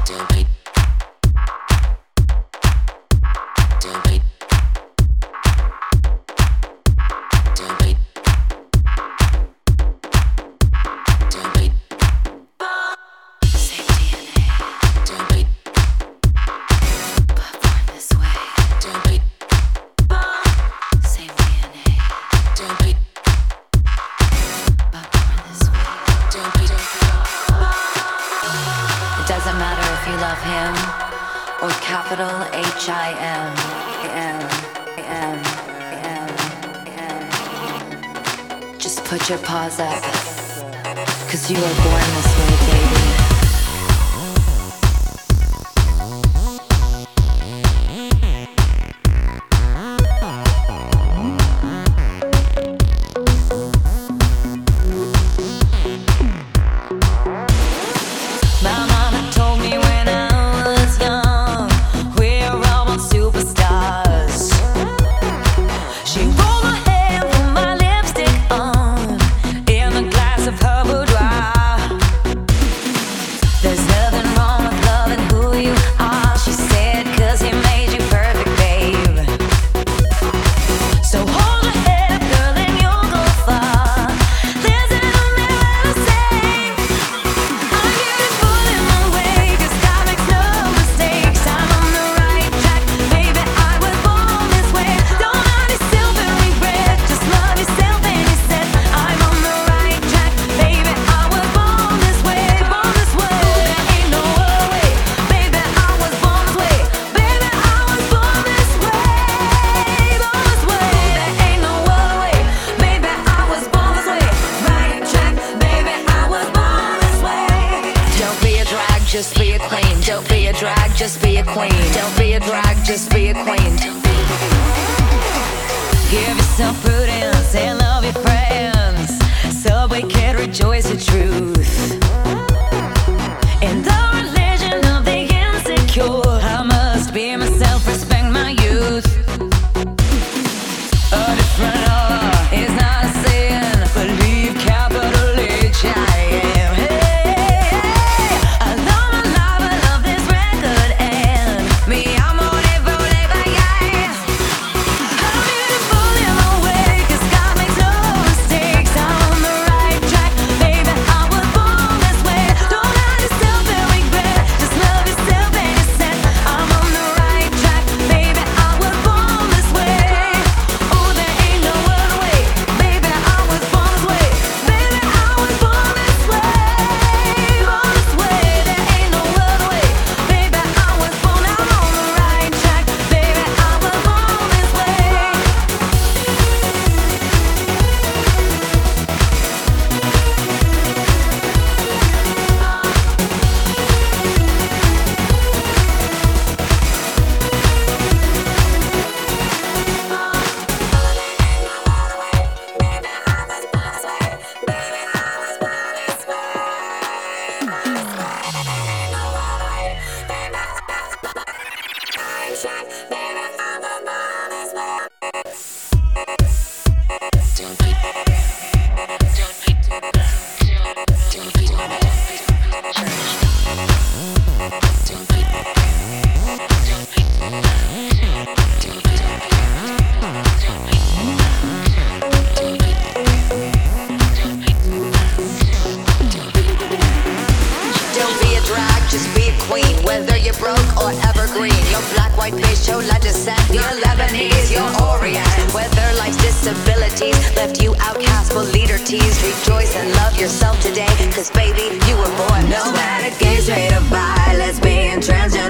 Put your paws up, 'cause you were born this way, baby. Just be a queen. Don't be a drag, just be a queen. Don't be a drag, just be a queen. Give yourself prudence and love your friends, so we can rejoice the truth. In the religion of the insecure, I must be myself, respect my youth. A different heart is not a sin. Believe capital H I am. Left you outcast but leader teased. Rejoice and love yourself today, 'cause baby, you were born. No matter gay, straight or bi, lesbian, transgender,